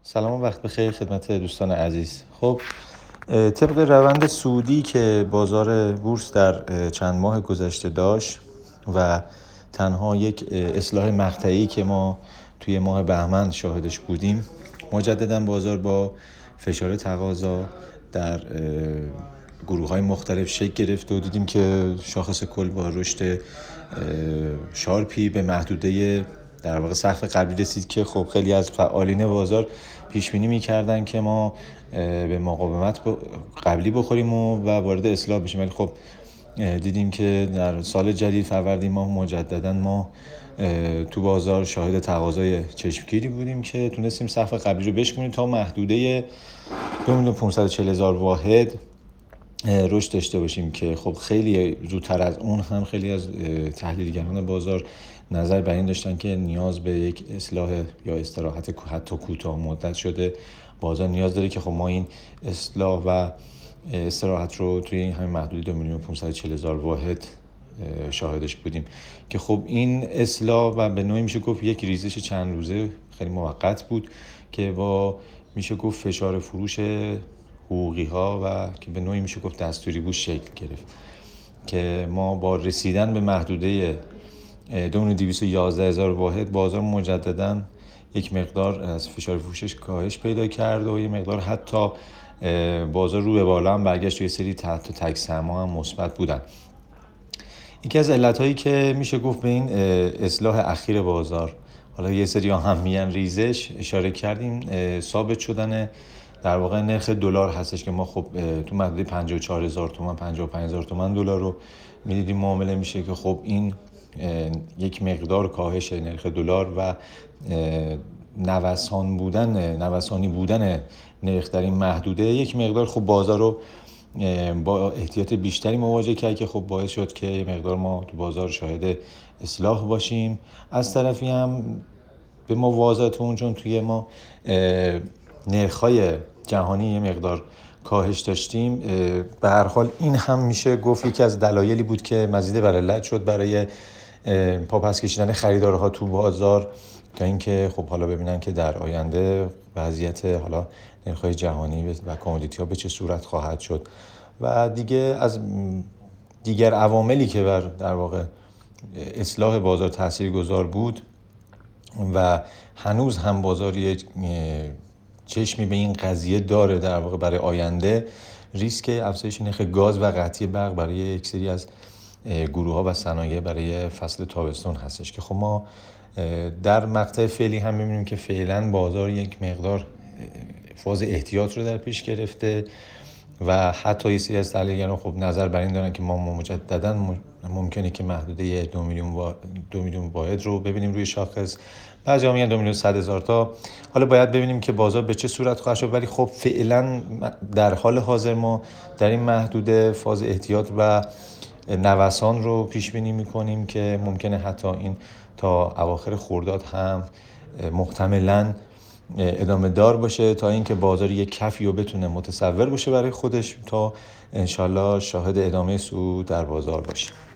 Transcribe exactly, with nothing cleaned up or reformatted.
سلام و وقت بخیر خدمت دوستان عزیز. خب طبق روند صعودی که بازار بورس در چند ماه گذشته داشت و تنها یک اصلاح مقطعی که ما توی ماه بهمن شاهدش بودیم، مجددا بازار با فشار تقاضا در گروه‌های مختلف شکل گرفت و دیدیم که شاخص کل با رشد شارپی به محدوده در واقع سقف قبلی رسید که خب خیلی از فعالین بازار پیش بینی می‌کردن که ما به مقاومت قبلی بخوریم و وارد اصلاح بشیم، ولی خب دیدیم که در سال جدید فروردین ماه مجددا ما تو بازار شاهد تقاضای چشمگیری بودیم که تونستیم سقف قبلی رو بشکنیم تا محدوده دو میلیون و پانصد و چهل هزار واحد رشد داشته باشیم که خب خیلی زودتر از اون هم خیلی از تحلیلگران بازار نظر بر این داشتن که نیاز به یک اصلاح یا استراحت حتی کوتاه مدت شده بازار نیاز داره که خب ما این اصلاح و استراحت رو توی این همین محدوده دو میلیون و پانصد و چهل هزار واحد شاهدش بودیم که خب این اصلاح و به نوعی میشه گفت یک ریزش چند روزه خیلی موقت بود که با میشه گفت فشار فروش حقوقی ها و که به نوعی میشه گفت دستوری بود شکل گرفت که ما با رسیدن به محدوده دو میلیون و دویست و یازده هزار واحد بازار مجددا یک مقدار از فشار فروشش کاهش پیدا کرد و یک مقدار حتی بازار رو به بالا هم برگشت و یه سری تحت و تک سهم‌ها هم مثبت بودن. یکی از علت‌هایی که میشه گفت به این اصلاح اخیر بازار، حالا یه سری هم میگن ریزش، اشاره کردیم ثابت شدن در واقع نرخ دلار هستش که ما خب تو محدوده پنجاه و چهار هزار تومان پنجاه و پنج هزار تومان دلار رو می‌دیدیم معامله میشه که خب این یک مقدار کاهش نرخ دلار و نوسان بودن نوسانی بودن نرخ در این محدوده یک مقدار خب بازار رو با احتیاط بیشتری مواجه کرد که خب باعث شد که یک مقدار ما تو بازار شاهد اصلاح باشیم. از طرفی هم به موازات اون چون توی ما نرخ‌های جهانی یه مقدار کاهش داشتیم، به هر حال این هم میشه گفت یکی از دلایلی بود که مزید بر علت شد برای پاپس کشیدن خریدارها تو بازار تا اینکه خب حالا ببینن که در آینده وضعیت حالا نرخ‌های جهانی و کامودیتی‌ها به چه صورت خواهد شد و دیگه از دیگر عواملی که بر در واقع اصلاح بازار تاثیرگذار بود و هنوز هم بازار یک چشمی به این قضیه داره در واقع برای آینده، ریسک افزایش نرخ گاز و قطعی برق برای یک سری از گروه‌ها و صنایع برای فصل تابستون هستش که خب ما در مقطع فعلی هم می‌بینیم که فعلا بازار یک مقدار فاز احتیاط رو در پیش گرفته و حتی یه سری از تحلیلگران خب نظر بر این دارن که ما مجددا ممکنه که محدوده دو میلیون وا... دو میلیون واحد رو ببینیم روی شاخص، بعضی‌ها میگن دو میلیون و صد هزار تا. حالا باید ببینیم که بازار به چه صورت خواهد شد، ولی خب فعلا در حال حاضر ما در این محدوده فاز احتیاط و نوسان رو پیش بینی می‌کنیم که ممکنه حتی این تا اواخر خرداد هم محتملاً ادامه دار باشه تا اینکه بازار یک کفی رو بتونه متصور باشه برای خودش تا انشالله شاهد ادامه صعود در بازار باشه.